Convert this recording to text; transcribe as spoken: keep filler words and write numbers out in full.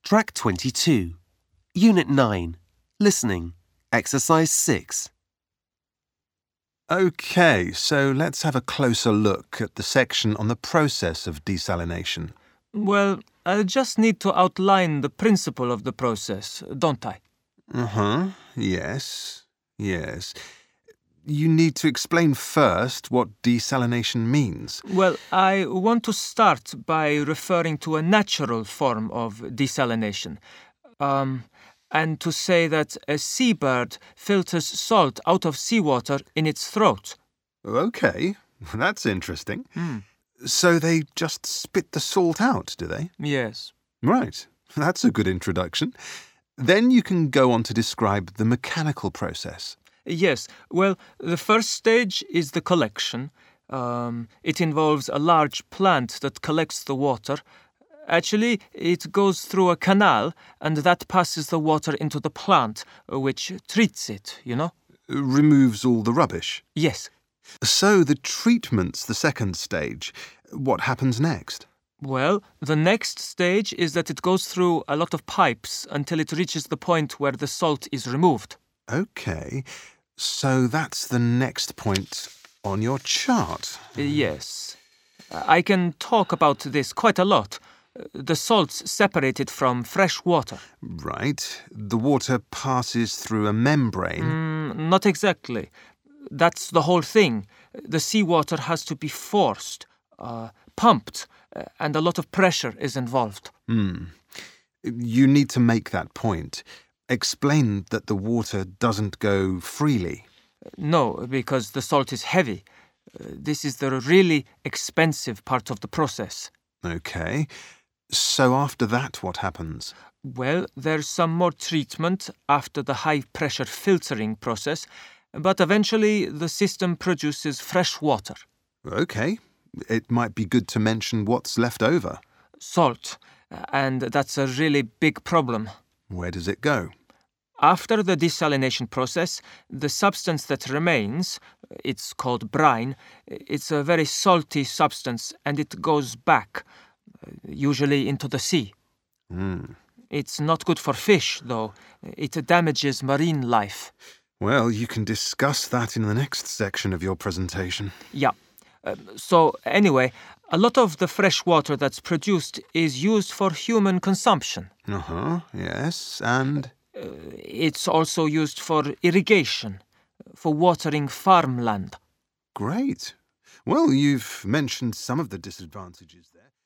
Track twenty-two. Unit nine. Listening. Exercise six. OK, so let's have a closer look at the section on the process of desalination. Well, I just need to outline the principle of the process, don't I? Uh-huh, yes, yes. You need to explain first what desalination means. Well, I want to start by referring to a natural form of desalination. Um, and to say that a seabird filters salt out of seawater in its throat. OK, that's interesting. Mm. So they just spit the salt out, do they? Yes. Right, that's a good introduction. Then you can go on to describe the mechanical process. Yes, well, the first stage is the collection. Um, it involves a large plant that collects the water. Actually, it goes through a canal, and that passes the water into the plant, which treats it, you know? Removes all the rubbish. Yes. So the treatment's the second stage. What happens next? Well, the next stage is that it goes through a lot of pipes until it reaches the point where the salt is removed. OK, so that's the next point on your chart. Yes. I can talk about this quite a lot. The salt's separated from fresh water. Right. The water passes through a membrane. Mm, not exactly. That's the whole thing. The seawater has to be forced, uh, pumped, uh, and a lot of pressure is involved. Hmm. You need to make that point. Explain that the water doesn't go freely. No, because the salt is heavy. Uh, this is the really expensive part of the process. OK. So after that, what happens? Well, there's some more treatment after the high-pressure filtering process, but eventually the system produces fresh water. OK. It might be good to mention what's left over. Salt. And that's a really big problem. Where does it go? After the desalination process, the substance that remains, it's called brine, it's a very salty substance and it goes back, usually into the sea. Mm. It's not good for fish, though. It damages marine life. Well, you can discuss that in the next section of your presentation. Yeah. Uh, so, anyway, a lot of the fresh water that's produced is used for human consumption. Uh-huh, yes, and? Uh, it's also used for irrigation, for watering farmland. Great. Well, you've mentioned some of the disadvantages there.